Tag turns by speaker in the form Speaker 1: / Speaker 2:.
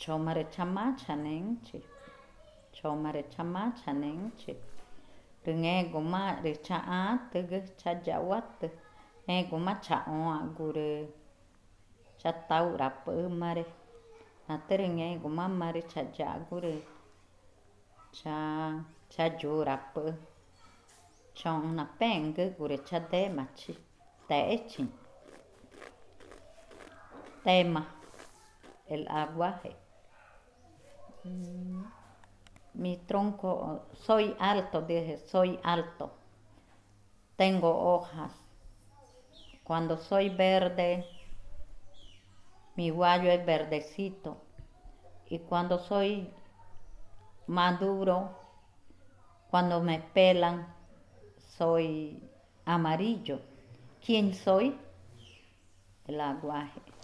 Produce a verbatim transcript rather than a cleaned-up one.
Speaker 1: chomare chamacha nenchi. Chomare chamacha nenchi. Ringe goma richa at chajawat. E goma chaon gure chataura mare. Nateringe goma mare chajagure. Cha chajurap. Chon na peng gure chade machi. Techi. Tema. El aguaje. Mi tronco, soy alto, dije, soy alto. Tengo hojas. Cuando soy verde, mi guayo es verdecito. Y cuando soy maduro, cuando me pelan, soy amarillo. ¿Quién soy? El aguaje.